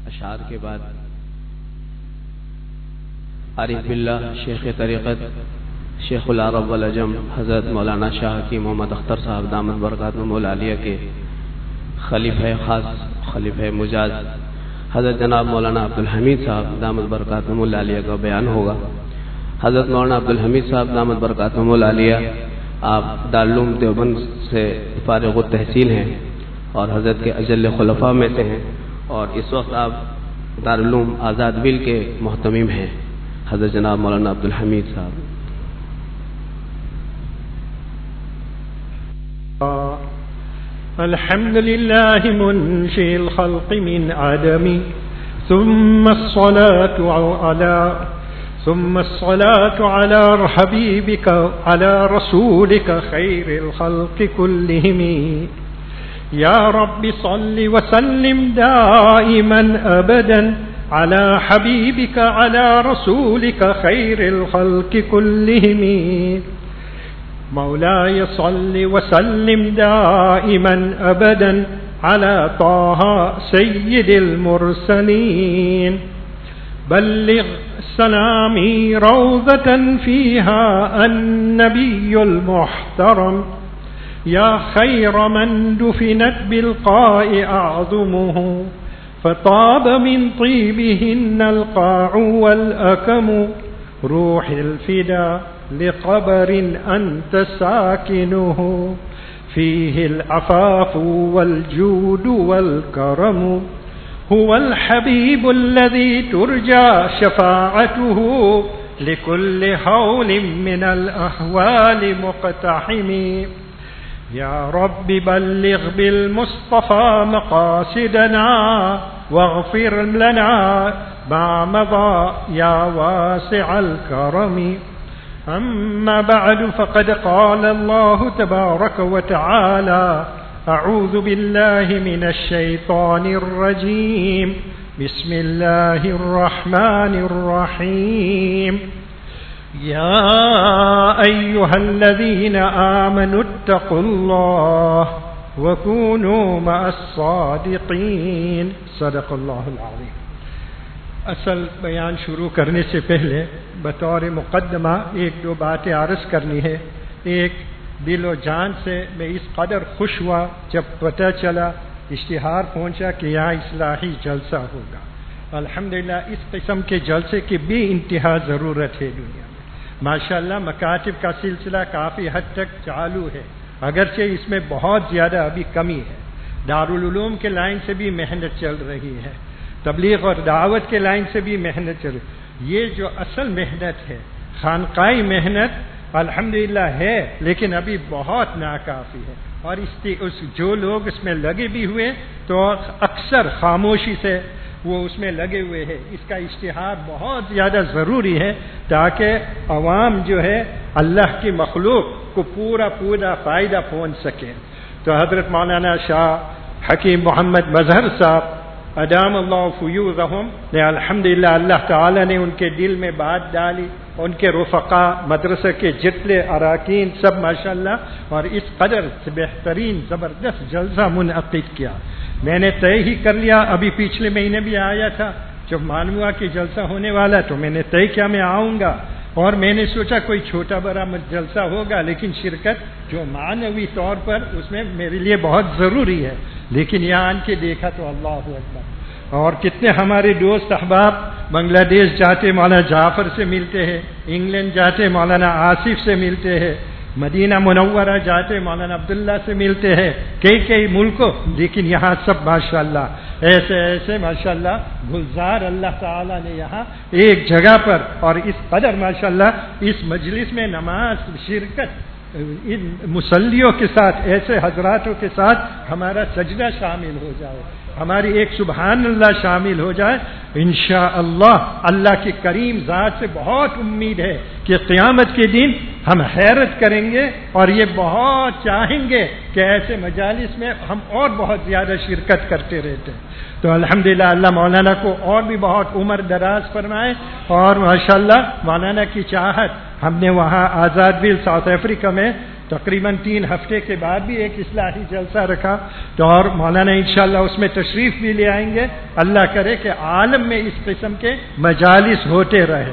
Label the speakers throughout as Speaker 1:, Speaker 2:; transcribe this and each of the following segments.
Speaker 1: اشعار کے بعد عارف باللہ شیخ طریقت شیخ العرب والعجم حضرت مولانا شاہ حکیم محمد اختر صاحب دامت برکاتہم العالیہ کے خلیفہ خاص خلیفہ مجاز حضرت جناب مولانا عبدالحمید صاحب دامت برکاتہم العالیہ کا بیان ہوگا۔ حضرت مولانا عبدالحمید صاحب دامت برکاتہم العالیہ آپ دارالعلوم دیوبند سے فارغ التحصیل ہیں اور حضرت کے اجل خلفاء میں سے ہیں، اور اس وقت آپ دارالعلوم آزاد ویل کے محتمم ہیں حضرت جناب مولانا عبدالحمید صاحب۔
Speaker 2: الحمد لله منشئ الخلق من عدم ثم الصلاة على حبيبك على رسولك خير الخلق كلهم يا رب صل وسلم دائما أبدا على حبيبك على رسولك خير الخلق كلهم مولاي صل وسلم دائما أبدا على طه سيد المرسلين بلغ سلامي روضة فيها النبي المحترم يا خير من دفنت بالقاء أعظمه فطاب من طيبهن القاع والأكم روح الفدا لقبر أنت ساكنه فيه العفاف والجود والكرم هو الحبيب الذي ترجى شفاعته لكل هول من الأهوال مقتحم يا رب بلغ بالمصطفى مقاصدنا واغفر لنا ما مضى يا واسع الكرم أما بعد فقد قال الله تبارك وتعالى أعوذ بالله من الشيطان الرجيم بسم الله الرحمن الرحيم يا أيها الذين آمنوا اتقوا الله وكونوا مع الصادقين صدق الله العظيم۔ اصل بیان شروع کرنے سے پہلے بطور مقدمہ ایک دو باتیں عرض کرنی ہے۔ ایک، دل و جان سے میں اس قدر خوش ہوا جب پتہ چلا اشتہار پہنچا کہ یہاں اصلاحی جلسہ ہوگا۔ الحمدللہ اس قسم کے جلسے کی بھی انتہا ضرورت ہے دنیا میں۔ ماشاءاللہ مکاتب کا سلسلہ کافی حد تک چالو ہے، اگرچہ اس میں بہت زیادہ ابھی کمی ہے۔ دارالعلوم کے لائن سے بھی محنت چل رہی ہے، تبلیغ اور دعوت کے لائن سے بھی محنت چل رہی ہے۔ یہ جو اصل محنت ہے، خانقاہی محنت الحمدللہ ہے، لیکن ابھی بہت ناکافی ہے، اور جو لوگ اس میں لگے بھی ہوئے تو اکثر خاموشی سے وہ اس میں لگے ہوئے ہیں۔ اس کا اشتہار بہت زیادہ ضروری ہے تاکہ عوام جو ہے اللہ کی مخلوق کو پورا فائدہ پہنچ سکے۔ تو حضرت مولانا شاہ حکیم محمد مظہر صاحب ادام اللہ فیوضہم نے الحمدللہ اللہ تعالی نے ان کے دل میں بات ڈالی، ان کے رفقا مدرسہ کے جتنے اراکین سب ماشاءاللہ، اور اس قدر بہترین زبردست جلسہ منعقد کیا۔ میں نے طے ہی کر لیا، ابھی پچھلے مہینے بھی آیا تھا، جب معلوم ہوا کہ جلسہ ہونے والا تو میں نے طے کیا میں آؤں گا، اور میں نے سوچا کوئی چھوٹا بڑا جلسہ ہوگا، لیکن شرکت جو معنوی طور پر اس میں میرے لیے بہت ضروری ہے، لیکن یہاں آن کے دیکھا تو اللہ اکبر۔ اور کتنے ہمارے دوست احباب بنگلہ دیش جاتے مولانا جعفر سے ملتے ہیں، انگلینڈ جاتے مولانا آصف سے ملتے ہیں، مدینہ منورہ جاتے مولانا عبداللہ سے ملتے ہیں، کئی ملکوں، لیکن یہاں سب ماشاءاللہ ایسے ماشاءاللہ گلزار اللہ تعالیٰ نے یہاں ایک جگہ پر، اور اس قدر ماشاءاللہ اس مجلس میں نماز شرکت ان مسلیوں کے ساتھ، ایسے حضراتوں کے ساتھ ہمارا سجدہ شامل ہو جائے، ہماری ایک سبحان اللہ شامل ہو جائے، انشاءاللہ اللہ کی کریم ذات سے بہت امید ہے کہ قیامت کے دن ہم حیرت کریں گے، اور یہ بہت چاہیں گے کہ ایسے مجالس میں ہم اور بہت زیادہ شرکت کرتے رہتے ہیں۔ تو الحمدللہ اللہ مولانا کو اور بھی بہت عمر دراز فرمائے، اور ماشاءاللہ مولانا کی چاہت، ہم نے وہاں آزاد ویل ساؤتھ افریقہ میں تقریباً 3 ہفتے کے بعد بھی ایک اصلاحی جلسہ رکھا، تو اور مولانا انشاءاللہ اس میں تشریف بھی لے آئیں گے. اللہ کرے کہ عالم میں اس قسم کے مجالس ہوتے رہے.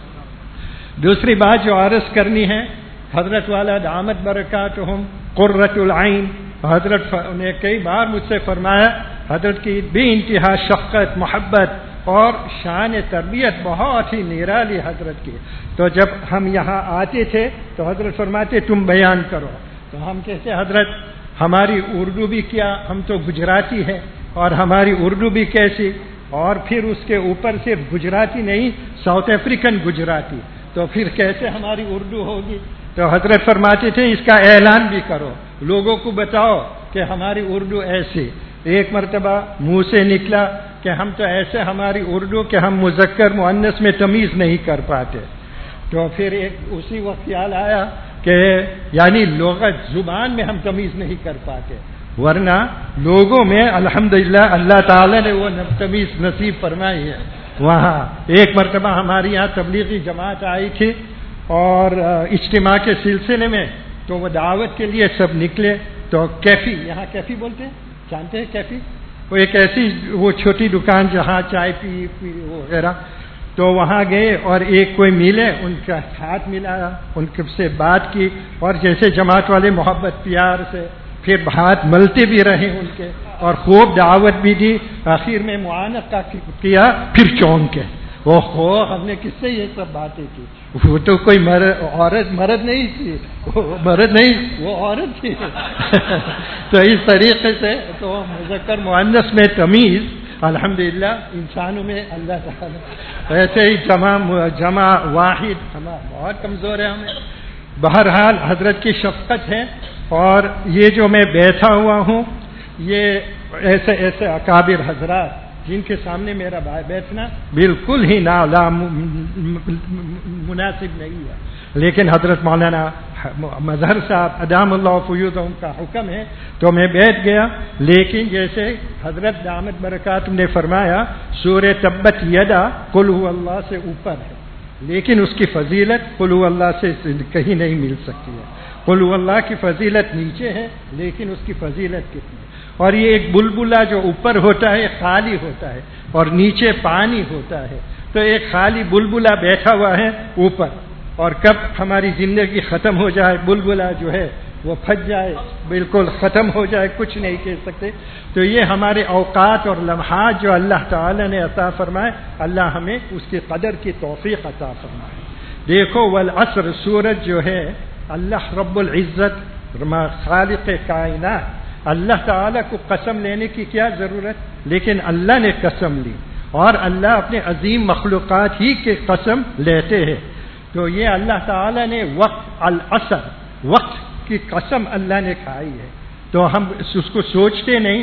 Speaker 2: دوسری بات جو عرض کرنی ہے، حضرت والا دامت برکاتہم قرۃ العین، حضرت نے کئی بار مجھ سے فرمایا، حضرت کی بے انتہا شفقت، محبت اور شان تربیت بہت ہی نرالی حضرت کی. تو جب ہم یہاں آتے تھے تو حضرت فرماتے تم بیان کرو، تو ہم کہتے حضرت ہماری اردو بھی کیا، ہم تو گجراتی ہے اور ہماری اردو بھی کیسی، اور پھر اس کے اوپر صرف گجراتی نہیں، ساؤتھ افریقن گجراتی، تو پھر کیسے ہماری اردو ہوگی. تو حضرت فرماتے تھے اس کا اعلان بھی کرو، لوگوں کو بتاؤ کہ ہماری اردو ایسی. ایک مرتبہ منہ سے نکلا کہ ہم تو ایسے ہماری اردو کہ ہم مذکر مؤنث میں تمیز نہیں کر پاتے. تو پھر اسی وقت خیال آیا کہ یعنی لغت زبان میں ہم تمیز نہیں کر پاتے، ورنہ لوگوں میں الحمدللہ اللہ تعالی نے وہ تمیز نصیب فرمائی ہے. وہاں ایک مرتبہ ہماری یہاں تبلیغی جماعت آئی تھی اور اجتماع کے سلسلے میں، تو وہ دعوت کے لیے سب نکلے. تو کیفی، یہاں کیفی بولتے ہیں، جانتے ہیں کیفی؟ وہ ایک ایسی وہ چھوٹی دکان جہاں چائے پی وغیرہ. تو وہاں گئے اور ایک کوئی ملے، ان کا ہاتھ ملایا، ان سے بات کی، اور جیسے جماعت والے محبت پیار سے پھر ہاتھ ملتے بھی رہے ان کے، اور خوب دعوت بھی دی. آخر میں معانقہ کیا، پھر چونکے ہم نے کس سے یہ سب باتیں کی. وہ تو کوئی مرد نہیں تھی، مرد نہیں، وہ عورت تھی. تو اس طریقے سے تو مذکر مؤنث میں تمیز الحمدللہ انسانوں میں اللہ تعالیٰ ایسے ہی جمع واحد ہمارا بہت کمزور ہے ہمیں. بہرحال حضرت کی شفقت ہے. اور یہ جو میں بیٹھا ہوا ہوں، یہ ایسے ایسے اکابر حضرات جن کے سامنے میرا بیٹھنا بالکل ہی مناسب نہیں ہے، لیکن حضرت مولانا مظہر صاحب ادام اللہ فیوضہم کا حکم ہے تو میں بیٹھ گیا. لیکن جیسے حضرت دامت برکاتہم نے فرمایا سورہ تبت یدا قل هو اللہ سے اوپر ہے، لیکن اس کی فضیلت قل هو اللہ سے کہیں نہیں مل سکتی ہے. قل هو اللہ کی فضیلت نیچے ہے، لیکن اس کی فضیلت کتنی. اور یہ ایک بلبلہ جو اوپر ہوتا ہے خالی ہوتا ہے اور نیچے پانی ہوتا ہے، تو ایک خالی بلبلہ بیٹھا ہوا ہے اوپر، اور کب ہماری زندگی ختم ہو جائے بلبلہ جو ہے وہ پھٹ جائے، بالکل ختم ہو جائے، کچھ نہیں کہہ سکتے. تو یہ ہمارے اوقات اور لمحات جو اللہ تعالی نے عطا فرمائے، اللہ ہمیں اس کی قدر کی توفیق عطا فرمائے. دیکھو والعصر سورج جو ہے، اللہ رب العزت خالق کائنات، اللہ تعالیٰ کو قسم لینے کی کیا ضرورت، لیکن اللہ نے قسم لی، اور اللہ اپنے عظیم مخلوقات ہی کے قسم لیتے ہیں. تو یہ اللہ تعالیٰ نے وقت العصر، وقت کی قسم اللہ نے کھائی ہے. تو ہم اس کو سوچتے نہیں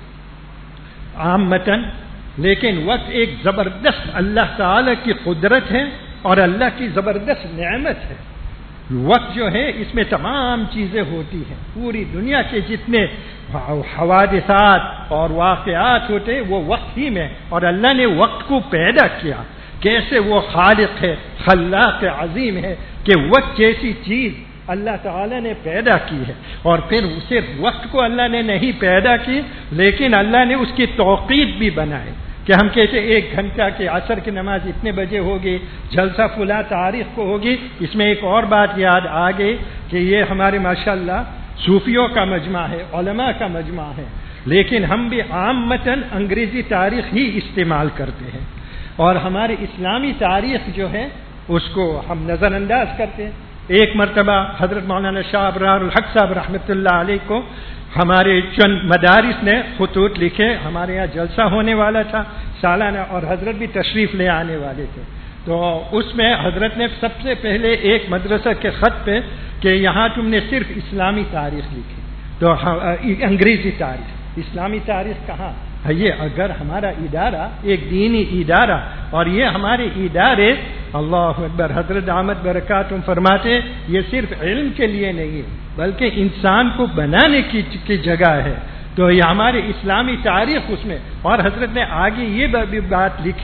Speaker 2: عامتاً، لیکن وقت ایک زبردست اللہ تعالیٰ کی قدرت ہے اور اللہ کی زبردست نعمت ہے. وقت جو ہے اس میں تمام چیزیں ہوتی ہیں، پوری دنیا کے جتنے حوادثات اور واقعات ہوتے ہیں وہ وقت ہی میں، اور اللہ نے وقت کو پیدا کیا. کیسے وہ خالق ہے، خلاق عظیم ہے کہ وقت جیسی چیز اللہ تعالی نے پیدا کی ہے. اور پھر صرف وقت کو اللہ نے نہیں پیدا کی، لیکن اللہ نے اس کی توقیت بھی بنائی کہ ہم کہتے 1 گھنٹہ کے عصر کی نماز اتنے بجے ہوگی، جلسہ فلاں تاریخ کو ہوگی. اس میں ایک اور بات یاد آ گئی کہ یہ ہمارے ماشاءاللہ صوفیوں کا مجمع ہے، علماء کا مجمع ہے، لیکن ہم بھی عامتاً انگریزی تاریخ ہی استعمال کرتے ہیں، اور ہماری اسلامی تاریخ جو ہے اس کو ہم نظر انداز کرتے ہیں. ایک مرتبہ حضرت مولانا شاہ ابرار الحق صاحب رحمۃ اللہ علیہ کو ہمارے چند مدارس نے خطوط لکھے. ہمارے یہاں جلسہ ہونے والا تھا سالانہ، اور حضرت بھی تشریف لے آنے والے تھے. تو اس میں حضرت نے سب سے پہلے ایک مدرسہ کے خط پہ کہ یہاں تم نے صرف اسلامی تاریخ لکھی، تو انگریزی تاریخ، اسلامی تاریخ کہاں؟ یہ اگر ہمارا ادارہ ایک دینی ادارہ، اور یہ ہمارے ادارے اللہ اکبر حضرت دامت برکاتہم فرماتے یہ صرف علم کے لیے نہیں ہے بلکہ انسان کو بنانے کی جگہ ہے. تو یہ ہمارے اسلامی تاریخ اس میں، اور حضرت نے آگے یہ بھی بات لکھی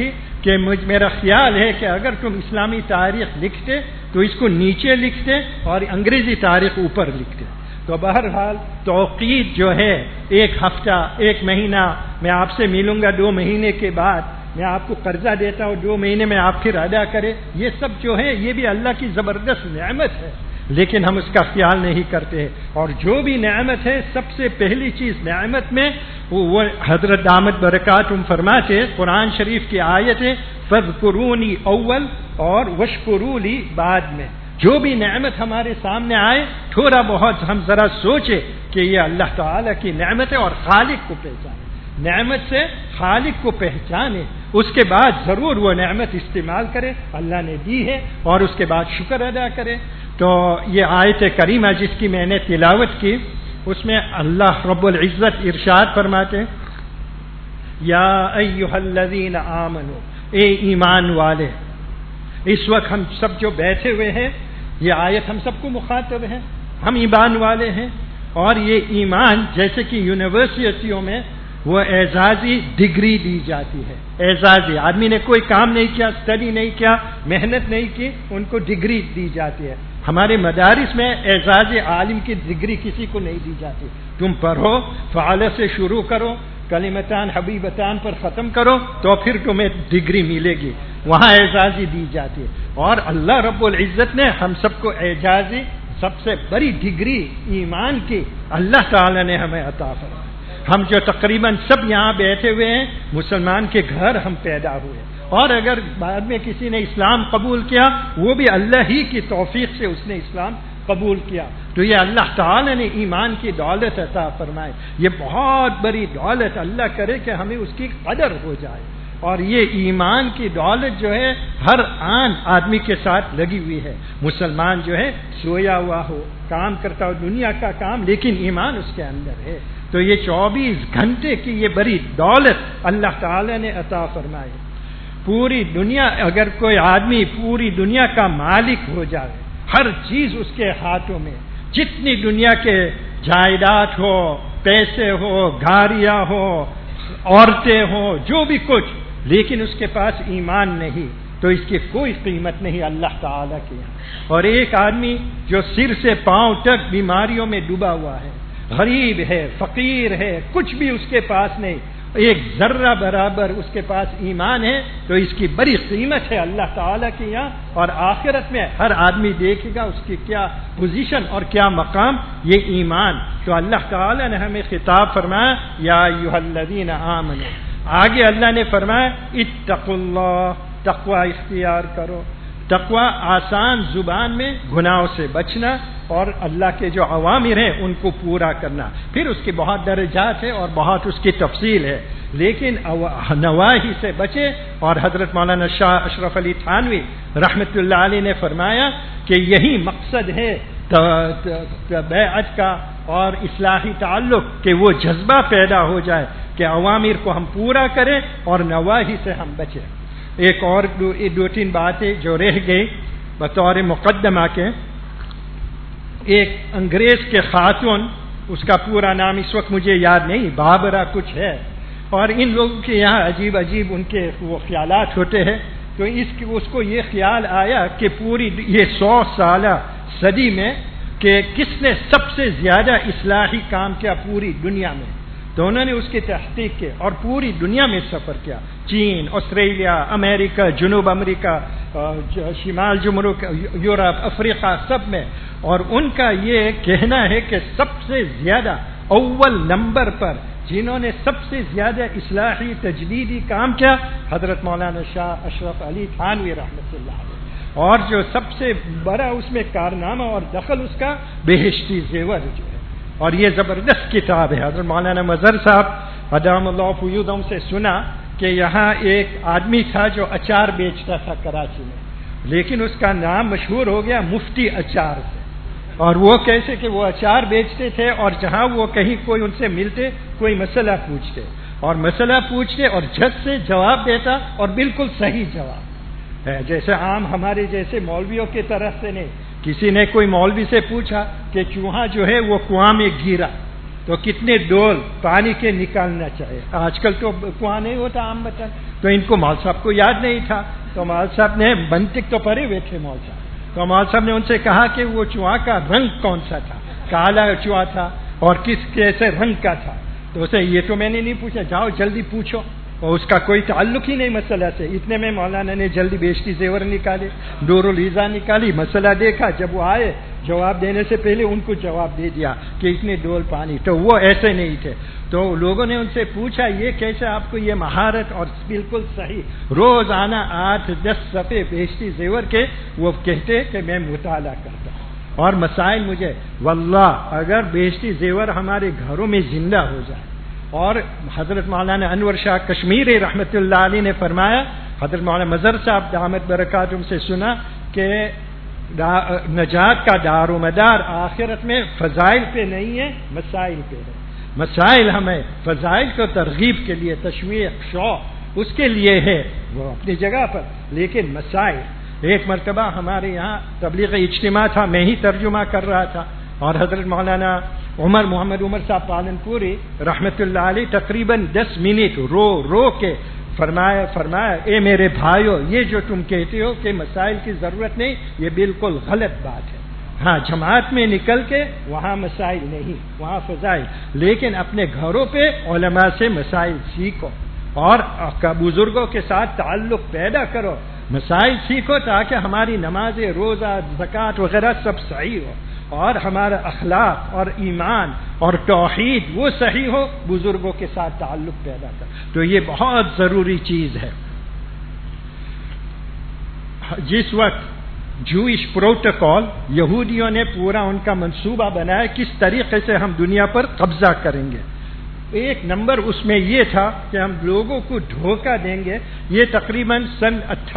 Speaker 2: کہ میرا خیال ہے کہ اگر تم اسلامی تاریخ لکھتے تو اس کو نیچے لکھتے اور انگریزی تاریخ اوپر لکھتے. تو بہرحال توقید جو ہے 1 ہفتہ 1 مہینہ میں آپ سے ملوں گا، 2 مہینے کے بعد میں آپ کو قرضہ دیتا ہوں، 2 مہینے میں آپ پھر ادا کرے، یہ سب جو ہے یہ بھی اللہ کی زبردست نعمت ہے، لیکن ہم اس کا خیال نہیں کرتے. اور جو بھی نعمت ہے سب سے پہلی چیز نعمت میں وہ حضرت دامت برکاتہم فرماتے قرآن شریف کی آیت ہے فاذکرونی اول اور واشکروا لی بعد میں. جو بھی نعمت ہمارے سامنے آئے تھوڑا بہت ہم ذرا سوچے کہ یہ اللہ تعالیٰ کی نعمت ہے اور خالق کو پہچانے، نعمت سے خالق کو پہچانے، اس کے بعد ضرور وہ نعمت استعمال کرے، اللہ نے دی ہے، اور اس کے بعد شکر ادا کرے. تو یہ آیت کریمہ جس کی میں نے تلاوت کی اس میں اللہ رب العزت ارشاد فرماتے یا ایھا الذین آمنو، اے ایمان والے. اس وقت ہم سب جو بیٹھے ہوئے ہیں یہ آیت ہم سب کو مخاطب ہے، ہم ایمان والے ہیں. اور یہ ایمان جیسے کہ یونیورسٹیوں میں وہ اعزازی ڈگری دی جاتی ہے، اعزازی آدمی نے کوئی کام نہیں کیا، اسٹڈی نہیں کیا، محنت نہیں کی، ان کو ڈگری دی جاتی ہے. ہمارے مدارس میں اعزاز عالم کی ڈگری کسی کو نہیں دی جاتی. تم پڑھو، فعال سے شروع کرو، کلمتان حبیبتان پر ختم کرو تو پھر تمہیں ڈگری ملے گی، وہاں اعزازی دی جاتی ہے. اور اللہ رب العزت نے ہم سب کو اعزازی سب سے بڑی ڈگری ایمان کی اللہ تعالی نے ہمیں عطا فرمائی. ہم جو تقریباً سب یہاں بیٹھے ہوئے ہیں مسلمان کے گھر ہم پیدا ہوئے، اور اگر بعد میں کسی نے اسلام قبول کیا وہ بھی اللہ ہی کی توفیق سے اس نے اسلام قبول کیا. تو یہ اللہ تعالی نے ایمان کی دولت عطا فرمائے. یہ بہت بڑی دولت، اللہ کرے کہ ہمیں اس کی قدر ہو جائے. اور یہ ایمان کی دولت جو ہے ہر آن آدمی کے ساتھ لگی ہوئی ہے. مسلمان جو ہے سویا ہوا ہو، کام کرتا ہو دنیا کا کام، لیکن ایمان اس کے اندر ہے. تو یہ 24 گھنٹے کی یہ بڑی دولت اللہ تعالی نے عطا فرمائی. پوری دنیا، اگر کوئی آدمی پوری دنیا کا مالک ہو جائے، ہر چیز اس کے ہاتھوں میں، جتنی دنیا کے جائیداد ہو، پیسے ہو، گاڑیاں ہو، عورتیں ہوں، جو بھی کچھ، لیکن اس کے پاس ایمان نہیں تو اس کی کوئی قیمت نہیں اللہ تعالیٰ کے یہاں. اور ایک آدمی جو سر سے پاؤں تک بیماریوں میں ڈوبا ہوا ہے، غریب ہے، فقیر ہے، کچھ بھی اس کے پاس نہیں، ایک ذرہ برابر اس کے پاس ایمان ہے تو اس کی بڑی قیمت ہے اللہ تعالیٰ کے یہاں. اور آخرت میں ہر آدمی دیکھے گا اس کی کیا پوزیشن اور کیا مقام، یہ ایمان. تو اللہ تعالیٰ نے ہمیں خطاب فرمایا یا ایھا الذین آمنوا. آگے اللہ نے فرمایا اتقوا اللہ، تقوی اختیار کرو. تقوی آسان زبان میں گناہوں سے بچنا اور اللہ کے جو اوامر ہیں ان کو پورا کرنا. پھر اس کے بہت درجات ہیں اور بہت اس کی تفصیل ہے، لیکن نواہی سے بچے. اور حضرت مولانا شاہ اشرف علی تھانوی رحمۃ اللہ علیہ نے فرمایا کہ یہی مقصد ہے بیعت کا اور اصلاحی تعلق، کہ وہ جذبہ پیدا ہو جائے کہ اوامر کو ہم پورا کریں اور نواہی سے ہم بچیں. ایک اور 2-3 باتیں جو رہ گئی بطور مقدمہ کے. ایک انگریز کے خاتون، اس کا پورا نام اس وقت مجھے یاد نہیں، بابرا کچھ ہے، اور ان لوگوں کے یہاں عجیب عجیب ان کے وہ خیالات ہوتے ہیں. تو اس کو یہ خیال آیا کہ پوری یہ 100 سالہ صدی میں کہ کس نے سب سے زیادہ اصلاحی کام کیا پوری دنیا میں. تو انہوں نے اس کی تحقیق کی اور پوری دنیا میں سفر کیا، چین، آسٹریلیا، امریکہ، جنوب امریکہ، شمال جمہوریہ، یورپ، افریقہ، سب میں. اور ان کا یہ کہنا ہے کہ سب سے زیادہ اول نمبر پر جنہوں نے سب سے زیادہ اصلاحی تجدیدی کام کیا حضرت مولانا شاہ اشرف علی تھانوی رحمۃ اللہ علیہ. اور جو سب سے بڑا اس میں کارنامہ اور دخل اس کا بہشتی زیور جو ہے. اور یہ زبردست کتاب ہے. حضرت مولانا مظہر صاحب ادام اللہ فیوضہم سے سنا کہ یہاں ایک آدمی تھا جو اچار بیچتا تھا کراچی میں، لیکن اس کا نام مشہور ہو گیا مفتی اچار سے. اور وہ کیسے کہ وہ اچار بیچتے تھے اور جہاں وہ کہیں کوئی ان سے ملتے کوئی مسئلہ پوچھتے اور جھٹ سے جواب دیتا اور بالکل صحیح جواب. جیسے عام ہمارے جیسے مولویوں کی طرف سے نہیں. کسی نے کوئی مولوی سے پوچھا کہ چوہا جو ہے وہ کنواں میں گرا تو کتنے ڈول پانی کے نکالنا چاہیے. آج کل تو کنواں نہیں ہوتا عام بتا, تو ان کو مول صاحب کو یاد نہیں تھا, تو مول صاحب نے منطق تو پڑھے ہوئے تھے مول صاحب, تو مول صاحب نے ان سے کہا کہ وہ چوہا کا رنگ کون سا تھا, کالا چوہا تھا اور کس کیسے رنگ کا تھا. تو اسے یہ تو میں نے نہیں پوچھا, جاؤ جلدی پوچھو, اور اس کا کوئی تعلق ہی نہیں مسئلہ سے. اتنے میں مولانا نے جلدی بیشتی زیور نکالے, دور العزا نکالی, مسئلہ دیکھا. جب وہ آئے جواب دینے سے پہلے ان کو جواب دے دیا کہ اتنے ڈول پانی, تو وہ ایسے نہیں تھے. تو لوگوں نے ان سے پوچھا یہ کیسے آپ کو یہ مہارت, اور بالکل صحیح روزانہ 8-10 صفحے بیشتی زیور کے وہ کہتے کہ میں مطالعہ کرتا ہوں, اور مسائل مجھے واللہ اگر بیشتی زیور ہمارے گھروں میں زندہ ہو جائے. اور حضرت مولانا انور شاہ کشمیری رحمۃ اللہ علیہ نے فرمایا, حضرت مولانا مظہر صاحب دامت برکاتہم سے سنا کہ نجات کا دار و مدار آخرت میں فضائل پہ نہیں ہے, مسائل پہ ہے. مسائل ہمیں فضائل کو ترغیب کے لیے, تشویق, شوق اس کے لیے ہے وہ اپنی جگہ پر, لیکن مسائل. ایک مرتبہ ہمارے یہاں تبلیغ اجتماع تھا, میں ہی ترجمہ کر رہا تھا, اور حضرت مولانا محمد عمر صاحب پالن پوری رحمۃ اللہ علیہ تقریباً 10 منٹ رو کے فرمایا اے میرے بھائیو, یہ جو تم کہتے ہو کہ مسائل کی ضرورت نہیں, یہ بالکل غلط بات ہے. ہاں جماعت میں نکل کے وہاں مسائل نہیں, وہاں فضائل, لیکن اپنے گھروں پہ علماء سے مسائل سیکھو اور بزرگوں کے ساتھ تعلق پیدا کرو, مسائل سیکھو تاکہ ہماری نماز, روزہ, زکوٰۃ وغیرہ سب صحیح ہو, اور ہمارا اخلاق اور ایمان اور توحید وہ صحیح ہو, بزرگوں کے ساتھ تعلق پیدا کر. تو یہ بہت ضروری چیز ہے. جس وقت جوئش پروٹوکول یہودیوں نے پورا ان کا منصوبہ بنایا کس طریقے سے ہم دنیا پر قبضہ کریں گے, ایک نمبر اس میں یہ تھا کہ ہم لوگوں کو دھوکہ دیں گے. یہ تقریباً سن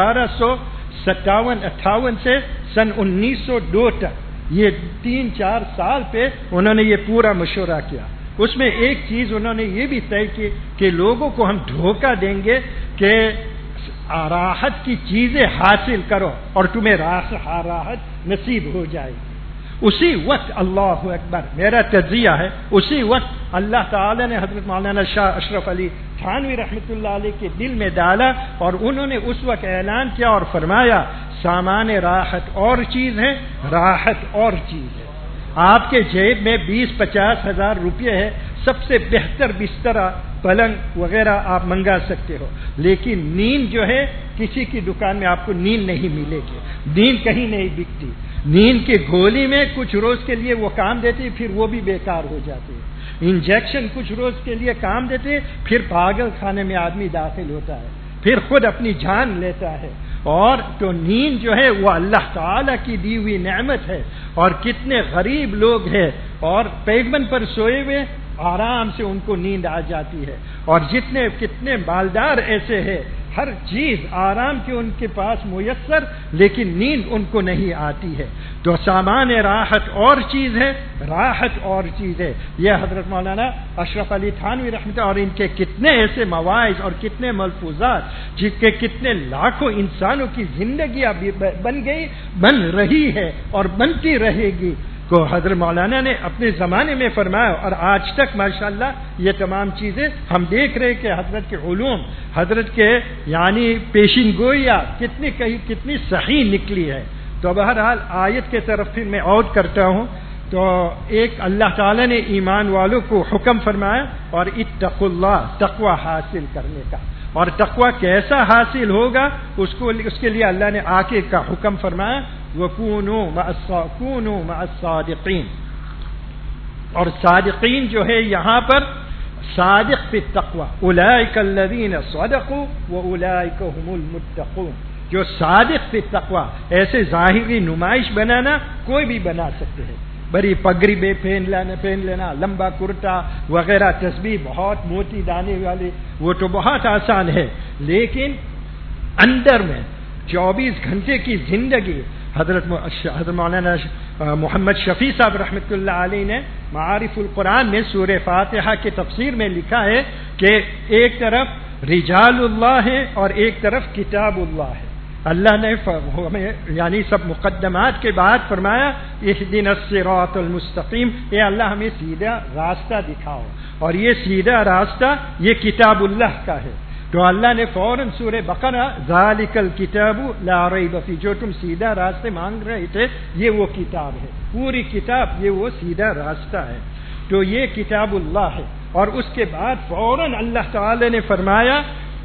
Speaker 2: 1857-58 سے سن 1902 تک یہ 3-4 سال پہ انہوں نے یہ پورا مشورہ کیا. اس میں ایک چیز انہوں نے یہ بھی طے کی کہ لوگوں کو ہم دھوکہ دیں گے کہ راحت کی چیزیں حاصل کرو اور تمہیں راحت نصیب ہو جائے گی. اسی وقت اللہ اکبر, میرا تجزیہ ہے, اسی وقت اللہ تعالی نے حضرت مولانا شاہ اشرف علی تھانوی رحمۃ اللہ علیہ کے دل میں ڈالا, اور انہوں نے اس وقت اعلان کیا اور فرمایا سامان راحت اور چیز ہے, راحت اور چیز ہے. آپ کے جیب میں 20-50 ہزار روپے ہے, سب سے بہتر بستر, پلنگ وغیرہ آپ منگا سکتے ہو, لیکن نیند جو ہے کسی کی دکان میں آپ کو نیند نہیں ملے گی, نیند کہیں نہیں بکتی. نیند کی گولی میں کچھ روز کے لیے وہ کام دیتی, پھر وہ بھی بیکار ہو جاتی ہے. انجیکشن کچھ روز کے لیے کام دیتے, پھر پاگل خانے میں آدمی داخل ہوتا ہے, پھر خود اپنی جان لیتا ہے. اور تو نیند جو ہے وہ اللہ تعالی کی دی ہوئی نعمت ہے, اور کتنے غریب لوگ ہیں اور پیغمبر پر سوئے ہوئے آرام سے ان کو نیند آ جاتی ہے, اور کتنے مالدار ایسے ہیں ہر چیز آرام کی ان کے پاس میسر, لیکن نیند ان کو نہیں آتی ہے. تو سامان راحت اور چیز ہے, راحت اور چیز ہے. یہ حضرت مولانا اشرف علی تھانوی رحمۃ اللہ, اور ان کے کتنے ایسے مواعظ اور کتنے ملفوظات جن کے کتنے لاکھوں انسانوں کی زندگیاں بن رہی ہے اور بنتی رہے گی, کو حضرت مولانا نے اپنے زمانے میں فرمایا. اور آج تک ماشاءاللہ یہ تمام چیزیں ہم دیکھ رہے کہ حضرت کے علوم, حضرت کے یعنی پیشین گوئیاں کتنی صحیح نکلی ہے. تو بہرحال آیت کے طرف پھر میں عود کرتا ہوں. تو ایک اللہ تعالی نے ایمان والوں کو حکم فرمایا اور اتقوا اللہ, تقوی حاصل کرنے کا. اور تقوی کیسا حاصل ہوگا اس کے لیے اللہ نے آگے کا حکم فرمایا, وَكُونُوا مَعَ الصَّادِقِينَ. اور صادقین جو ہے یہاں پر صادق فی التقوی, اولئک الذین صدقوا واولئک هم المتقون. جو صادق فی التقوی, ایسے ظاہری نمائش بنانا کوئی بھی بنا سکتے ہیں, بڑی پگڑی بے پہن لینا, لمبا کرتا وغیرہ, تسبیح بہت موٹی دانے والی, وہ تو بہت آسان ہے, لیکن اندر میں 24 گھنٹے کی زندگی. حضرت مولانا محمد شفیع صاحب رحمۃ اللہ علیہ نے معارف القرآن میں سورہ فاتحہ کی تفسیر میں لکھا ہے کہ ایک طرف رجال اللہ ہے اور ایک طرف کتاب اللہ ہے. اللہ نے ہمیں یعنی سب مقدمات کے بعد فرمایا اہدنا الصراط المستقیم، اے اللہ ہمیں سیدھا راستہ دکھاؤ، اور یہ سیدھا راستہ یہ کتاب اللہ کا ہے۔ تو اللہ نے فوراً سورہ بقرہ ذالک الکتاب لا ریب فیہ، جو تم سیدھا راستے مانگ رہے تھے یہ وہ کتاب ہے، پوری کتاب یہ وہ سیدھا راستہ ہے، تو یہ کتاب اللہ ہے۔ اور اس کے بعد فوراً اللہ تعالی نے فرمایا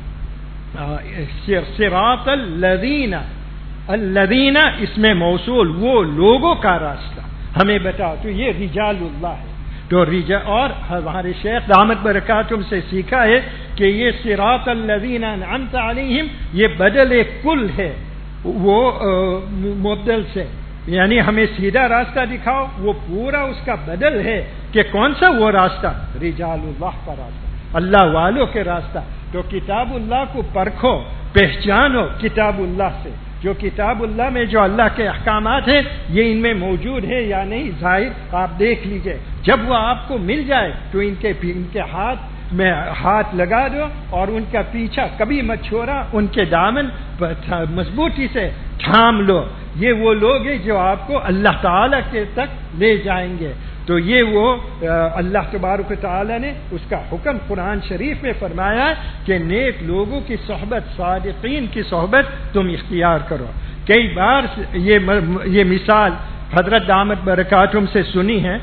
Speaker 2: صراط الذین، الذین اس میں موصول وہ لوگوں کا راستہ ہمیں بتاؤ، تو یہ رجال اللہ ہے۔ تو اور ہمارے شیخ دامت برکاتہم سے سیکھا ہے کہ یہ صراط الذین انعمت علیہم یہ بدل کل ہے، وہ مبدل سے، یعنی ہمیں سیدھا راستہ دکھاؤ، وہ پورا اس کا بدل ہے کہ کون سا وہ راستہ، رجال اللہ کا راستہ، اللہ والوں کے راستہ۔ تو کتاب اللہ کو پرکھو، پہچانو کتاب اللہ سے، جو کتاب اللہ میں جو اللہ کے احکامات ہیں یہ ان میں موجود ہے یا نہیں، ظاہر آپ دیکھ لیجئے۔ جب وہ آپ کو مل جائے تو ان کے ہاتھ میں ہاتھ لگا دو اور ان کا پیچھا کبھی مت چھوڑا، ان کے دامن مضبوطی سے تھام لو۔ یہ وہ لوگ ہیں جو آپ کو اللہ تعالی کے تک لے جائیں گے۔ تو یہ وہ اللہ تبارک و تعالی نے اس کا حکم قرآن شریف میں فرمایا ہے کہ نیک لوگوں کی صحبت، صادقین کی صحبت تم اختیار کرو۔ کئی بار یہ مثال حضرت دامت برکاتہم سے سنی ہے،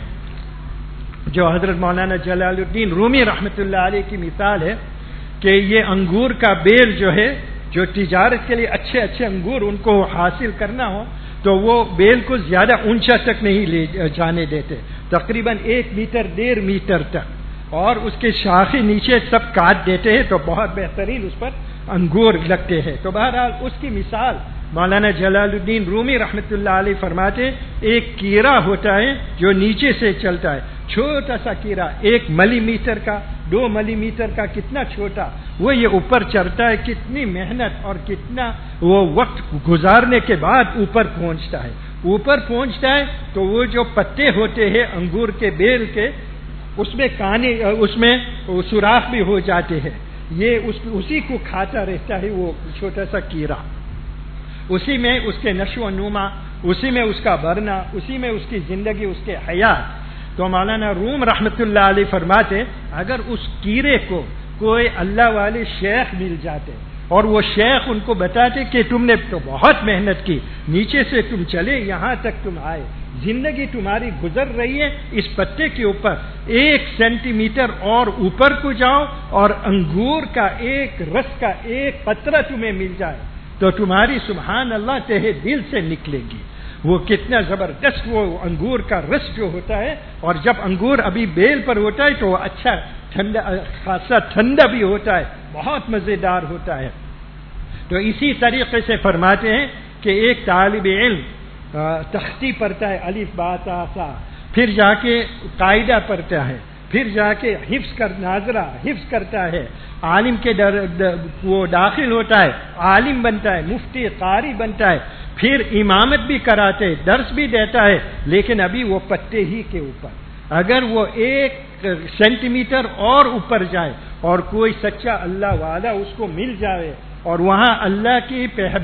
Speaker 2: جو حضرت مولانا جلال الدین رومی رحمۃ اللہ علیہ کی مثال ہے کہ یہ انگور کا بیل جو ہے، جو تجارت کے لیے اچھے اچھے انگور ان کو حاصل کرنا ہو تو وہ بیل کو زیادہ اونچا تک نہیں لے جانے دیتے، تقریباً 1 میٹر 1.5 میٹر تک، اور اس کے شاخیں نیچے سب کاٹ دیتے ہیں تو بہت بہترین اس پر انگور لگتے ہیں۔ تو بہرحال اس کی مثال مولانا جلال الدین رومی رحمۃ اللہ علیہ فرماتے ہیں، ایک کیڑا ہوتا ہے جو نیچے سے چلتا ہے، چھوٹا سا کیڑا 1 ملی میٹر کا 2 ملی میٹر کا، کتنا چھوٹا، وہ یہ اوپر چڑھتا ہے، کتنی محنت اور کتنا وہ وقت گزارنے کے بعد اوپر پہنچتا ہے۔ اوپر پہنچتا ہے تو وہ جو پتے ہوتے ہیں انگور کے بیل کے، اس میں سوراخ بھی ہو جاتے ہیں، یہ اسی کو کھاتا رہتا ہے وہ چھوٹا سا کیڑا، اسی میں اس کے نشو و نما، اسی میں اس کا بھرنا، اسی میں اس کی زندگی، اس کے حیات۔ تو مولانا روم رحمت اللہ علیہ فرماتے اگر اس کیڑے کو کوئی اللہ والے شیخ مل جاتے اور وہ شیخ ان کو بتاتے کہ تم نے تو بہت محنت کی، نیچے سے تم چلے یہاں تک تم آئے، زندگی تمہاری گزر رہی ہے اس پتے کے اوپر، 1 سینٹی میٹر اور اوپر کو جاؤ اور انگور کا ایک رس کا 1 قطرہ تمہیں مل جائے تو تمہاری سبحان اللہ تہہ دل سے نکلے گی۔ وہ کتنا زبردست وہ انگور کا رس جو ہوتا ہے، اور جب انگور ابھی بیل پر ہوتا ہے تو وہ اچھا ٹھنڈا، خاصا ٹھنڈا بھی ہوتا ہے، بہت مزیدار ہوتا ہے۔ تو اسی طریقے سے فرماتے ہیں کہ ایک طالب علم تختی پڑھتا ہے، الف با تا سا، پھر جا کے قاعدہ پڑھتا ہے، پھر جا کے ناظرہ حفظ کرتا ہے، عالم کے وہ داخل ہوتا ہے، عالم بنتا ہے، مفتی قاری بنتا ہے، پھر امامت بھی کراتے، درس بھی دیتا ہے، لیکن ابھی وہ پتے ہی کے اوپر، اگر وہ 1 سینٹی میٹر اور اوپر جائے اور کوئی سچا اللہ والا اس کو مل جائے اور وہاں اللہ کی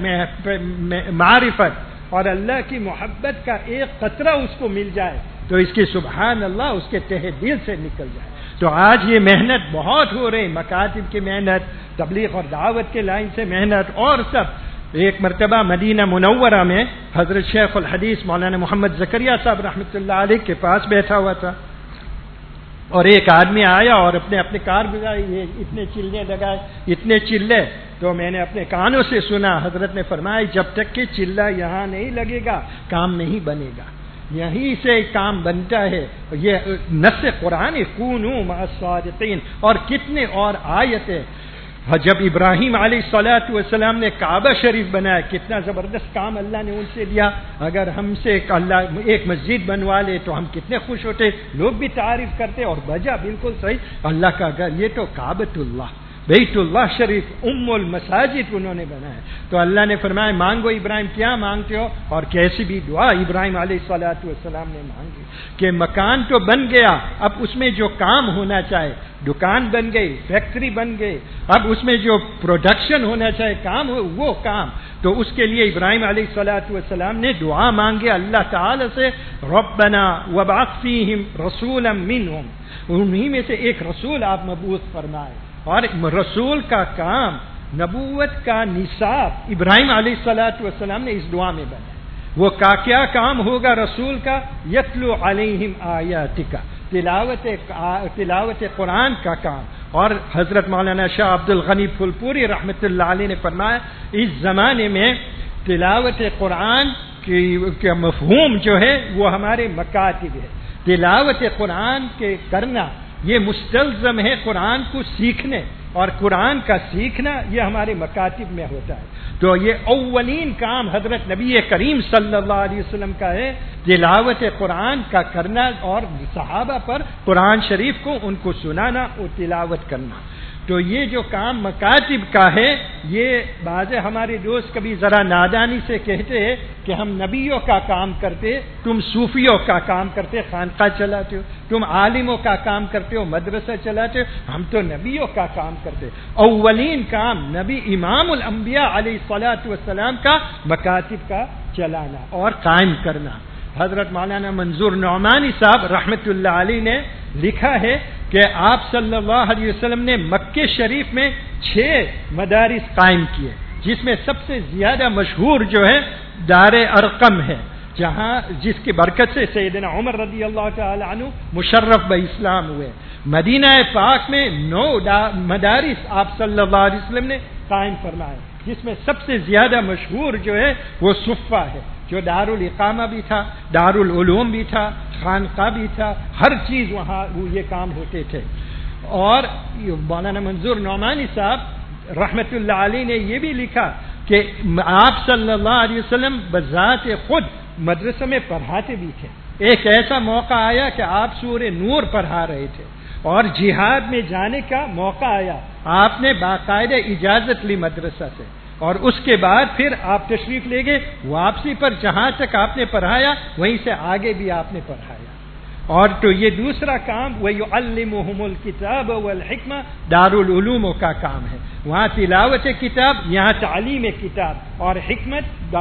Speaker 2: معرفت اور اللہ کی محبت کا 1 قطرہ اس کو مل جائے تو اس کی سبحان اللہ اس کے تہہ دل سے نکل جائے۔ تو آج یہ محنت بہت ہو رہی، مکاتب کی محنت، تبلیغ اور دعوت کے لائن سے محنت اور سب۔ ایک مرتبہ مدینہ منورہ میں حضرت شیخ الحدیث مولانا محمد زکریا صاحب رحمۃ اللہ علیہ کے پاس بیٹھا ہوا تھا، اور ایک آدمی آیا اور اپنے کار بجائے یہ اتنے چلنے لگائے، اتنے چلے، تو میں نے اپنے کانوں سے سنا، حضرت نے فرمایا جب تک کہ چلہ یہاں نہیں لگے گا کام نہیں بنے گا، یہیں سے کام بنتا ہے۔ یہ نص قرآن کونوا مع الصادقین، اور کتنے اور آیتیں۔ جب ابراہیم علیہ الصلوۃ والسلام نے کعبہ شریف بنایا، کتنا زبردست کام اللہ نے ان سے لیا، اگر ہم سے اللہ ایک مسجد بنوا لے تو ہم کتنے خوش ہوتے، لوگ بھی تعریف کرتے اور بجا بالکل صحیح اللہ کا گھر، یہ تو کعبۃ اللہ، بیت اللہ شریف ام المساجد انہوں نے بنایا. تو اللہ نے فرمایا مانگو ابراہیم کیا مانگتے ہو, اور کیسی بھی دعا ابراہیم علیہ الصلوۃ والسلام نے مانگی کہ مکان تو بن گیا, اب اس میں جو کام ہونا چاہے, دکان بن گئی, فیکٹری بن گئی, اب اس میں جو پروڈکشن ہونا چاہے کام ہو وہ کام. تو اس کے لیے ابراہیم علیہ الصلوۃ والسلام نے دعا مانگی اللہ تعالی سے, ربنا وابعث فیہم رسولا منہم, انہی میں سے ایک رسول آپ مبعوث فرمائے. اور رسول کا کام, نبوت کا نصاب ابراہیم علیہ الصلوۃ والسلام نے اس دعا میں بنایا. وہ کیا کام ہوگا رسول کا؟ یتلو علیہم آیاتک, تلاوت قرآن کا کام. اور حضرت مولانا شاہ عبد الغنی پھولپوری رحمۃ اللہ علیہ نے فرمایا اس زمانے میں تلاوت قرآن کا مفہوم جو ہے وہ ہمارے مکاتب ہے. تلاوت قرآن کے کرنا یہ مستلزم ہے قرآن کو سیکھنے, اور قرآن کا سیکھنا یہ ہمارے مکاتب میں ہوتا ہے. تو یہ اولین کام حضرت نبی کریم صلی اللہ علیہ وسلم کا ہے, تلاوت قرآن کا کرنا اور صحابہ پر قرآن شریف کو ان کو سنانا اور تلاوت کرنا. تو یہ جو کام مکاتب کا ہے, یہ بعض ہمارے دوست کبھی ذرا نادانی سے کہتے ہیں کہ ہم نبیوں کا کام کرتے, تم صوفیوں کا کام کرتے, خانقاہ چلاتے ہو, تم عالموں کا کام کرتے ہو, مدرسہ چلاتے ہو, ہم تو نبیوں کا کام کرتے. اولین کام نبی امام الانبیاء علیہ الصلوۃ والسلام کا مکاتب کا چلانا اور قائم کرنا. حضرت مولانا منظور نعمانی صاحب رحمۃ اللہ علیہ نے لکھا ہے کہ آپ صلی اللہ علیہ وسلم نے مکہ شریف میں 6 مدارس قائم کیے, جس میں سب سے زیادہ مشہور جو ہے دار ارقم ہے, جس کی برکت سے سیدنا عمر رضی اللہ تعالی عنہ مشرف باسلام ہوئے. مدینہ پاک میں 9 مدارس آپ صلی اللہ علیہ وسلم نے قائم فرمائے, جس میں سب سے زیادہ مشہور جو ہے وہ صفہ ہے, جو دارالاقامہ بھی تھا, دارالعلوم بھی تھا, خانقاہ بھی تھا, ہر چیز وہاں یہ کام ہوتے تھے. اور مولانا منظور نعمانی صاحب رحمۃ اللہ علیہ نے یہ بھی لکھا کہ آپ صلی اللہ علیہ وسلم بذات خود مدرسے میں پڑھاتے بھی تھے. ایک ایسا موقع آیا کہ آپ سورہ نور پڑھا رہے تھے اور جہاد میں جانے کا موقع آیا, آپ نے باقاعدہ اجازت لی مدرسہ سے, اور اس کے بعد پھر آپ تشریف لے گئے واپسی پر, جہاں تک آپ نے پڑھایا وہیں سے آگے بھی آپ نے پڑھایا. اور تو یہ دوسرا کام وَيُعَلِّمُهُمُ الْكِتَابَ وَالْحِكْمَةَ دارالعلوم کا کام ہے. وہاں تلاوت کتاب, یہاں تعلیم کتاب اور حکمت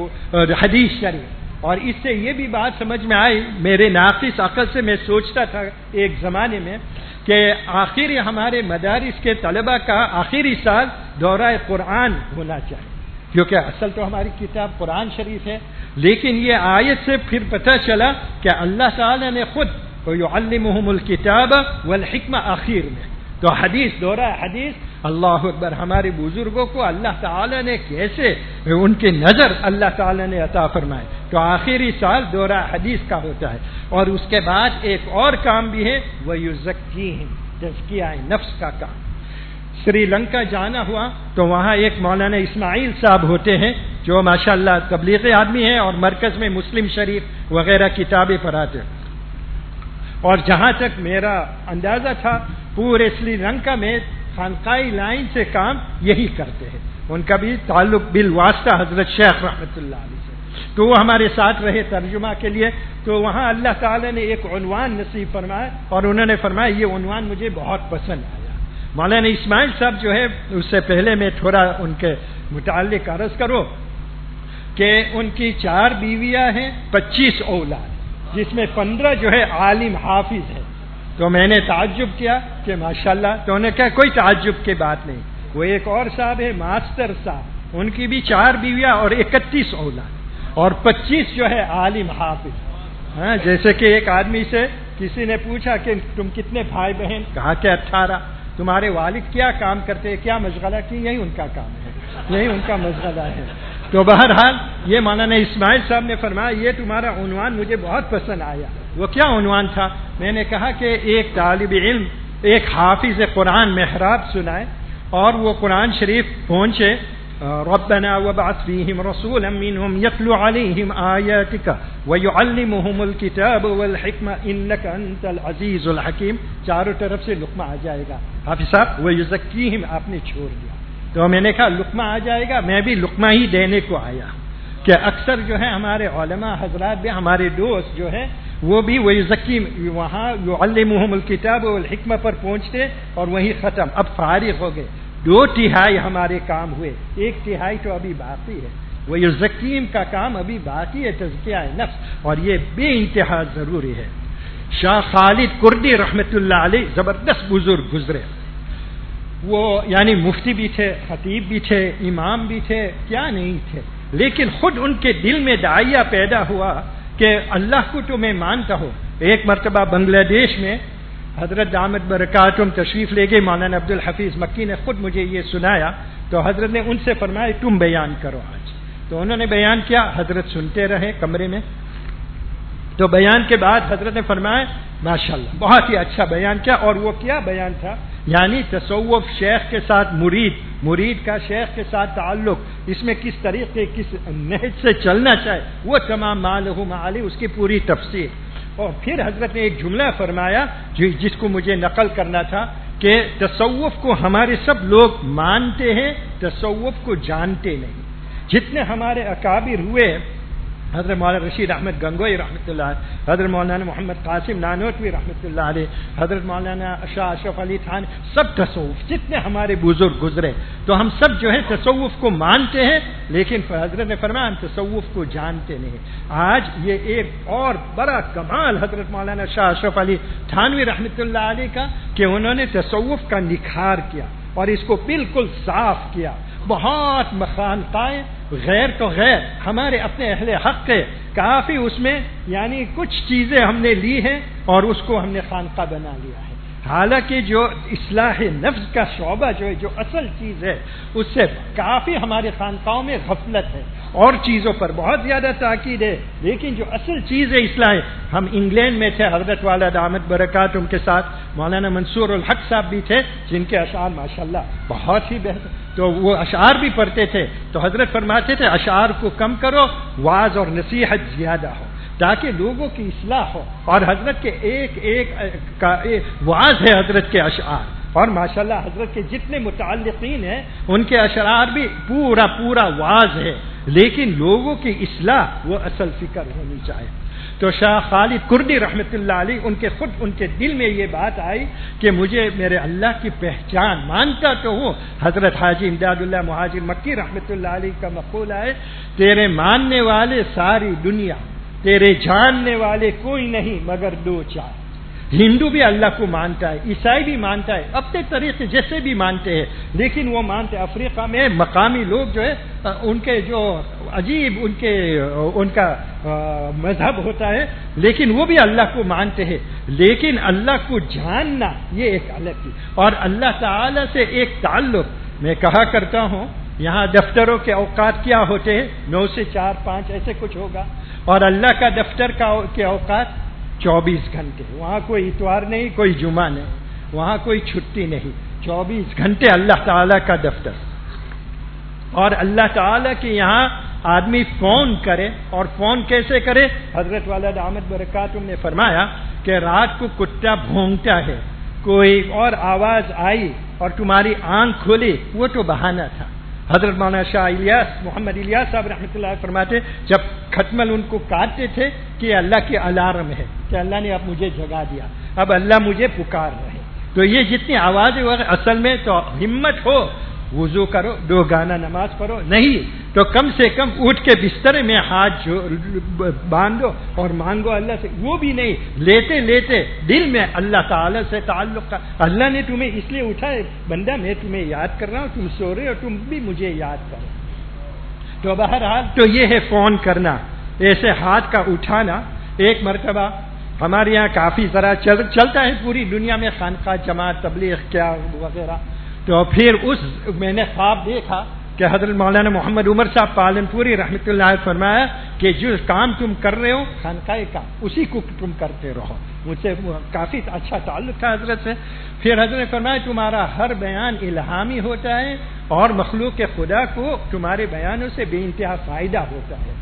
Speaker 2: حدیث شریف. اور اس سے یہ بھی بات سمجھ میں آئی, میرے ناقص عقل سے میں سوچتا تھا ایک زمانے میں کہ آخر ہمارے مدارس کے طلبہ کا آخری سال دورہ قرآن ہونا چاہیے, کیونکہ اصل تو ہماری کتاب قرآن شریف ہے. لیکن یہ آیت سے پھر پتہ چلا کہ اللہ تعالی نے خود وَيُعَلِّمُهُمُ الْكِتَابَ وَالْحِكْمَةَ آخر میں. تو حدیث, دورہ حدیث, اللہ اکبر, ہمارے بزرگوں کو اللہ تعالی نے کیسے ان کے نظر اللہ تعالی نے عطا فرمائے. تو آخری سال دورہ حدیث کا ہوتا ہے. اور اس کے بعد ایک اور کام بھی ہے, وَيُزَكِّيهِمْ, تزکیہ نفس کا کام. سری لنکا جانا ہوا تو وہاں ایک مولانا اسماعیل صاحب ہوتے ہیں جو ماشاءاللہ تبلیغی آدمی ہیں اور مرکز میں مسلم شریف وغیرہ کتابیں پڑھاتے ہیں. اور جہاں تک میرا اندازہ تھا پورے سری لنکا میں خانقاہی لائن سے کام یہی کرتے ہیں. ان کا بھی تعلق بالواسطہ حضرت شیخ رحمۃ اللہ علیہ سے, تو وہ ہمارے ساتھ رہے ترجمہ کے لیے. تو وہاں اللہ تعالی نے ایک عنوان نصیب فرمایا اور انہوں نے فرمایا یہ عنوان مجھے بہت پسند آیا. مولانا اسماعیل صاحب جو ہے, اس سے پہلے میں تھوڑا ان کے متعلق عرض کروں کہ ان کی 4 بیویاں ہیں, 25 اولاد, جس میں 15 جو ہے عالم حافظ ہے. تو میں نے تعجب کیا کہ ماشاءاللہ, تو انہوں نے کہا کوئی تعجب کی بات نہیں. وہ ایک اور صاحب ہے ماسٹر صاحب, ان کی بھی 4 بیویاں اور 31 اولاد, اور 25 جو ہے عالم حافظ. ہاں, جیسے کہ ایک آدمی سے کسی نے پوچھا کہ تم کتنے بھائی بہن, کہا کہ 18. تمہارے والد کیا کام کرتے ہیں, کیا مشغلہ کی, یہی ان کا کام ہے, یہی ان کا مشغلہ ہے. تو بہرحال یہ مولانا اسماعیل صاحب نے فرمایا یہ تمہارا عنوان مجھے بہت پسند آیا. وہ کیا عنوان تھا؟ میں نے کہا کہ ایک طالب علم ایک حافظ قرآن محراب سنائے اور وہ قرآن شریف پہنچے, ربنا وابعث فیہم رسولا منہم یتلو علیہم آیاتک وَيُعَلِّمُهُمُ الْكِتَابَ وَالْحِكْمَةَ إِنَّكَ أَنْتَ الْعَزِيزُ الْحَكِيمُ، چاروں طرف سے لقمہ آ جائے گا. حافظ صاحب وَيُزَكِّيهِمْ آپ نے چھوڑ دیا، تو میں نے کہا لقمہ آ جائے گا، میں بھی لقمہ ہی دینے کو آیا. کہ اکثر جو ہے ہمارے علماء حضرات بھی، ہمارے دوست جو ہے وہ بھی وَيُزَكِّيهِمْ وہاں يُعَلِّمُهُمُ الْكِتَابَ وَالْحِكْمَةَ پر پہنچتے اور وہیں ختم. اب فارغ ہو گئے، 2/3 ہمارے کام ہوئے، 1/3 تو ابھی باقی ہے. وَيُزَكِّيهِمْ کا کام ابھی باقی ہے، تزکیہ نفس، اور یہ بے انتہا ضروری ہے. شاہ خالد کردی رحمت اللہ علیہ زبردست بزرگ گزرے. وہ یعنی مفتی بھی تھے، خطیب بھی تھے، امام بھی تھے، کیا نہیں تھے، لیکن خود ان کے دل میں داعیہ پیدا ہوا کہ اللہ کو تو میں مانتا ہوں. ایک مرتبہ بنگلہ دیش میں حضرت دامت برکاتہم تشریف لے گئے، مولانا عبدالحفیظ مکی نے خود مجھے یہ سنایا. تو حضرت نے ان سے فرمایا تم بیان کرو آج. تو انہوں نے بیان کیا، حضرت سنتے رہے کمرے میں. تو بیان کے بعد حضرت نے فرمایا ماشاءاللہ بہت ہی اچھا بیان کیا. اور وہ کیا بیان تھا، یعنی تصوف شیخ کے ساتھ مرید کا شیخ کے ساتھ تعلق، اس میں کس طریقے کس نہج سے چلنا چاہے، وہ تمام مالہ معالی، اس کی پوری تفسیر. اور پھر حضرت نے ایک جملہ فرمایا جس کو مجھے نقل کرنا تھا کہ تصوف کو ہمارے سب لوگ مانتے ہیں، تصوف کو جانتے نہیں. جتنے ہمارے اکابر ہوئے، حضرت مولانا رشید احمد گنگوئی رحمۃ اللہ علیہ، حضرت مولانا محمد قاسم نانوتوی رحمۃ اللہ علیہ، حضرت مولانا شاہ اشرف علی خان، سب تصوف، جتنے ہمارے بزرگ گزرے، تو ہم سب جو ہے تصوف کو مانتے ہیں، لیکن حضرت نے فرمایا ہم تصوف کو جانتے نہیں. آج یہ ایک اور بڑا کمال حضرت مولانا شاہ اشرف علی تھانوی رحمۃ اللہ علیہ کا کہ انہوں نے تصوف کا نکھار کیا اور اس کو بالکل صاف کیا. بہت مخالطائیں غیر تو غیر ہمارے اپنے اہل حق کے کافی، اس میں یعنی کچھ چیزیں ہم نے لی ہیں اور اس کو ہم نے خانقاہ بنا لیا ہے. حالانکہ جو اصلاح نفس کا شعبہ جو ہے، جو اصل چیز ہے، اس سے کافی ہمارے خانقاہوں میں غفلت ہے، اور چیزوں پر بہت زیادہ تاکید ہے، لیکن جو اصل چیز ہے اصلاح. ہم انگلینڈ میں تھے حضرت والا دامت برکاتہم کے ساتھ، مولانا منصور الحق صاحب بھی تھے جن کے اشعار ماشاءاللہ بہت ہی بہتر، تو وہ اشعار بھی پڑھتے تھے. تو حضرت فرماتے تھے اشعار کو کم کرو، وعظ اور نصیحت زیادہ ہو تاکہ لوگوں کی اصلاح ہو. اور حضرت کے ایک کا وعظ ہے حضرت کے اشعار، اور ماشاءاللہ حضرت کے جتنے متعلقین ہیں ان کے اشعار بھی پورا وعظ ہے، لیکن لوگوں کی اصلاح وہ اصل فکر ہونی چاہیے. تو شاہ خالد کردی رحمت اللہ علیہ ان کے دل میں یہ بات آئی کہ مجھے میرے اللہ کی پہچان، مانتا تو ہوں. حضرت حاجی امداد اللہ مہاجر مکی رحمت اللہ علیہ کا مقولہ ہے، تیرے ماننے والے ساری دنیا، تیرے جاننے والے کوئی نہیں مگر 2-4. ہندو بھی اللہ کو مانتا ہے، عیسائی بھی مانتا ہے، اپنے طریقے جیسے بھی مانتے ہیں، لیکن وہ مانتے. افریقہ میں مقامی لوگ جو ہے ان کے جو عجیب ان کا مذہب ہوتا ہے، لیکن وہ بھی اللہ کو مانتے ہیں. لیکن اللہ کو جاننا یہ ایک الگ چیز، اور اللہ تعالی سے ایک تعلق. میں کہا کرتا ہوں یہاں دفتروں کے اوقات کیا ہوتے ہیں، 9 سے 4-5 ایسے کچھ ہوگا، اور اللہ کا دفتر کے اوقات 24 گھنٹے. وہاں کوئی اتوار نہیں، کوئی جمعہ نہیں، وہاں کوئی چھٹی نہیں، 24 گھنٹے اللہ تعالیٰ کا دفتر. اور اللہ تعالیٰ کے یہاں آدمی فون کرے، اور فون کیسے کرے؟ حضرت والا دامت برکاتہم نے فرمایا کہ رات کو کتا بھونکتا ہے، کوئی اور آواز آئی اور تمہاری آنکھ کھلی، وہ تو بہانہ تھا. حضرت مولانا شاہ الیاس محمد الیاس صاحب رحمۃ اللہ فرماتے جب کھٹمل ان کو کاٹتے تھے کہ اللہ کی الارم ہے کہ اللہ نے اب مجھے جگا دیا، اب اللہ مجھے پکار رہے. تو یہ جتنی آوازیں اصل میں تو ہمت ہو وضو کرو، 2 گانا نماز پڑھو، نہیں تو کم سے کم اٹھ کے بستر میں ہاتھ باندھو اور مانگو اللہ سے. وہ بھی نہیں، لیتے لیتے دل میں اللہ تعالی سے تعلق کا. اللہ نے تمہیں اس لیے اٹھائے بندہ میں تمہیں یاد کر رہا ہوں، تم سو رہے ہو، تم بھی مجھے یاد کرو. تو بہرحال تو یہ ہے فون کرنا، ایسے ہاتھ کا اٹھانا. ایک مرتبہ ہمارے یہاں کافی ذرا چلتا ہے پوری دنیا میں، خانقاہ جماعت تبلیغ کیا وغیرہ. تو پھر میں نے خواب دیکھا کہ حضرت مولانا محمد عمر صاحب پالن پوری رحمۃ اللہ علیہ فرمایا کہ جو کام تم کر رہے ہو خانقاہ کا، اسی کو تم کرتے رہو. مجھ سے کافی اچھا تعلق تھا حضرت سے. پھر حضرت نے فرمایا تمہارا ہر بیان الہامی ہوتا ہے، اور مخلوق خدا کو تمہارے بیانوں سے بے انتہا فائدہ ہوتا ہے.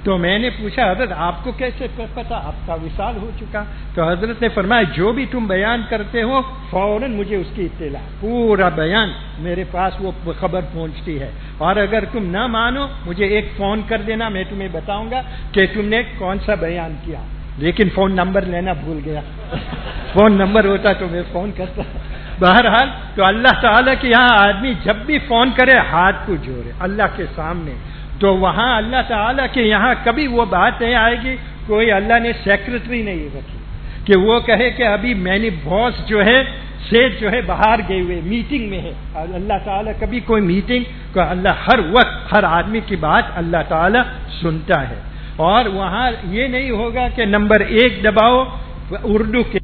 Speaker 2: تو میں نے پوچھا حضرت آپ کو کیسے پتا آپ کا وصال ہو چکا؟ تو حضرت نے فرمایا جو بھی تم بیان کرتے ہو فوراً مجھے اس کی اطلاع، پورا بیان میرے پاس وہ خبر پہنچتی ہے، اور اگر تم نہ مانو مجھے ایک فون کر دینا، میں تمہیں بتاؤں گا کہ تم نے کون سا بیان کیا، لیکن فون نمبر لینا بھول گیا فون نمبر ہوتا تو میں فون کرتا۔ بہرحال تو اللہ تعالیٰ کے یہاں آدمی جب بھی فون کرے ہاتھ کو جوڑے اللہ کے سامنے، تو وہاں اللہ تعالیٰ کے یہاں کبھی وہ بات نہیں آئے گی، کوئی اللہ نے سیکرٹری نہیں رکھی کہ وہ کہے کہ ابھی میں نے باس جو ہے سیٹ جو ہے باہر گئے ہوئے میٹنگ میں ہے۔ اللہ تعالیٰ کبھی کوئی میٹنگ کو اللہ ہر وقت ہر آدمی کی بات اللہ تعالیٰ سنتا ہے، اور وہاں یہ نہیں ہوگا کہ نمبر 1 دباؤ اردو کے